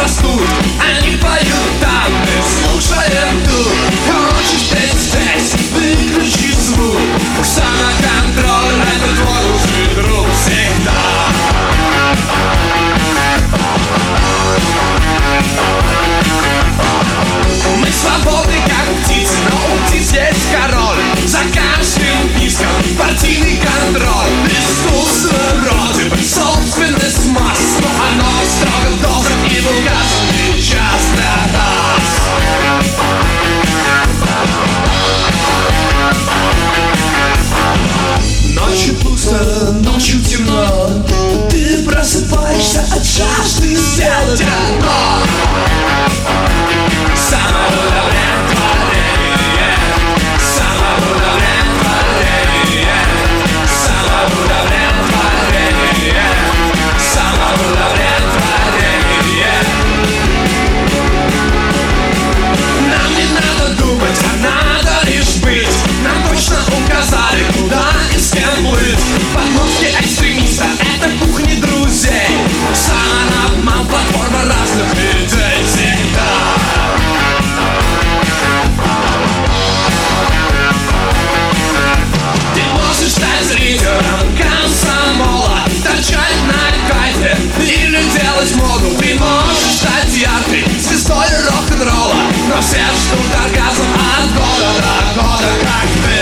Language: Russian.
растут, они поют там, мы слушаем тут. Хочешь петь здесь, выключи звук. Самоконтроль — это твой лучший друг всегда. Мы свободны, как птицы, но у птиц есть король. За каждым писком партийный контроль. Искусство вроде бы собственность масс, но оно строго должен и был каждый час для нас. Ночью пусто, ночью темно, ты просыпаешься от жажды сделать одно. Нам не надо думать, а надо лишь быть. Нам точно указали, куда и с кем плыть. Подмостки экстремиста — это кухни друзей. Самообман, платформа разных людей всегда. Ты можешь стать зрителем комсомола, торчать на кайфе или делать моду. Ты можешь стать яркой звездой рок-н-ролла, но все ждут оргазм от года до года, как ты.